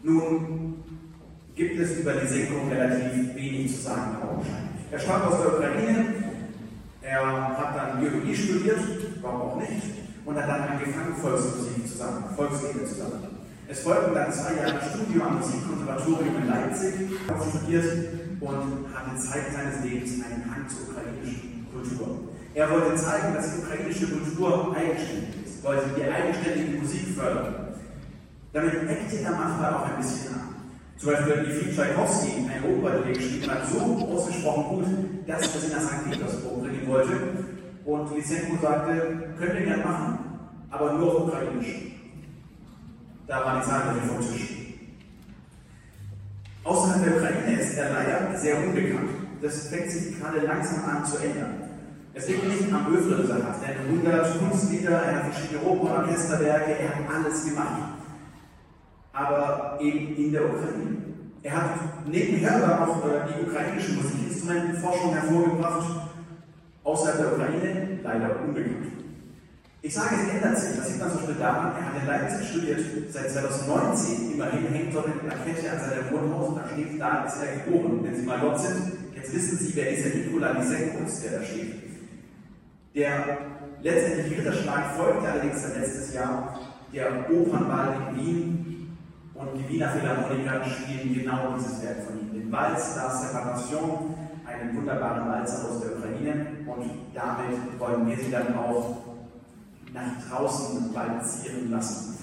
Nun gibt es über die Senkung relativ wenig zu sagen, wahrscheinlich. Er stammt aus der Ukraine, er hat dann Biologie studiert, warum auch nicht, und hat dann angefangen, Volkslieder zu sammeln. Es folgten dann 2 Jahre Studium am Musikkonservatorium in Leipzig, studiert und hatte Zeit seines Lebens einen Hang zur ukrainischen Kultur. Er wollte zeigen, dass die ukrainische Kultur eigenständig ist, wollte die eigenständige Musik fördern. Damit eckte er manchmal auch ein bisschen an. Zum Beispiel die Tchaikovsky, eine Oper, die er geschrieben hat, so ausgesprochen gut, dass er sie nach St. Petersburg bringen wollte. Und Lysenko sagte, könnt ihr gerne machen, aber nur auf Ukrainisch. Da war die Sache vom Tisch. Außerhalb der Ukraine ist er leider sehr unbekannt. Das fängt sich gerade langsam an zu ändern. Es liegt nicht am Öfre, das er hat. Er hat 100 Kunstlieder, er hat verschiedene Opern, Orchesterwerke, er hat alles gemacht. Aber eben in der Ukraine. Er hat nebenher dann auch die ukrainische Musikinstrumentenforschung hervorgebracht, außerhalb der Ukraine leider unbekannt. Ich sage, es ändert sich. Das sieht man zum Beispiel daran, er hat in Leipzig studiert, seit 2019, immerhin hängt dort eine Plakette an seinem Wohnhaus, da steht, da ist er geboren. Wenn Sie mal dort sind, jetzt wissen Sie, wer dieser Nikola Lysenko ist, der da steht. Der letztendliche Ritterschlag folgte allerdings dann letztes Jahr der Opernball in Wien und die Wiener Philharmoniker spielen genau dieses Werk von ihm. Den Walz La Séparation, einen wunderbaren Walzer aus der Ukraine, und damit wollen wir sie dann auch nach draußen walzieren lassen.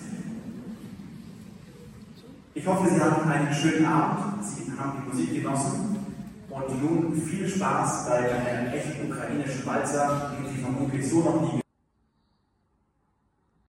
Ich hoffe, Sie hatten einen schönen Abend, Sie haben die Musik genossen und nun viel Spaß bei einem echten ukrainischen Walzer, den Sie vermutlich so noch nie